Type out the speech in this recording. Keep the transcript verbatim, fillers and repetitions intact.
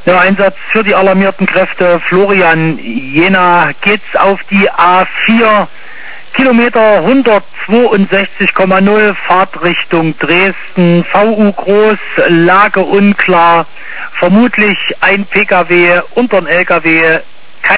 Ja, Einsatz für die alarmierten Kräfte. Florian, Jena geht's auf die A vier, Kilometer hundertzweiundsechzig Komma null, Fahrtrichtung Dresden, V U groß, Lage unklar, vermutlich ein P K W unter ein L K W